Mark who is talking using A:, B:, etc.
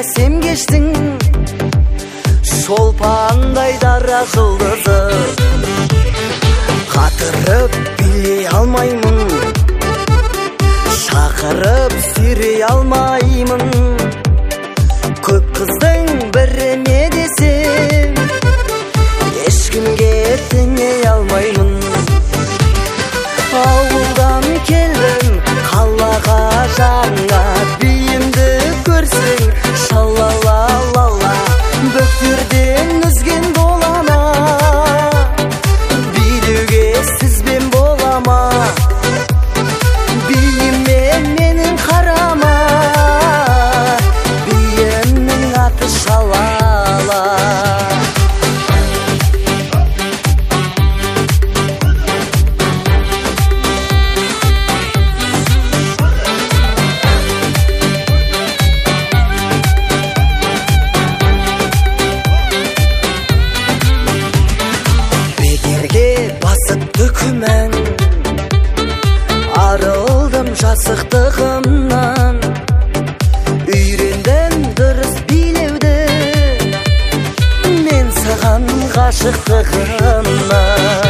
A: сен кештің шолпандай дара жұлдызы. Қатырып билей алмаймын, шақырып сүйрей алмаймын. Көп қыздың біріне десем, ешкімге теңей алмаймын. Ауылдан келдім қалаға жаңа, биімді көрсең шалалалала. Бөктерден үзген болама, билеуге сізбен болама. Биіме менің қарама, биімнің аты шалала. Басып төкімен арылдым жасықтығымнан. Үйрендім дұрыс билеуді мен саған ғашықтығымнан.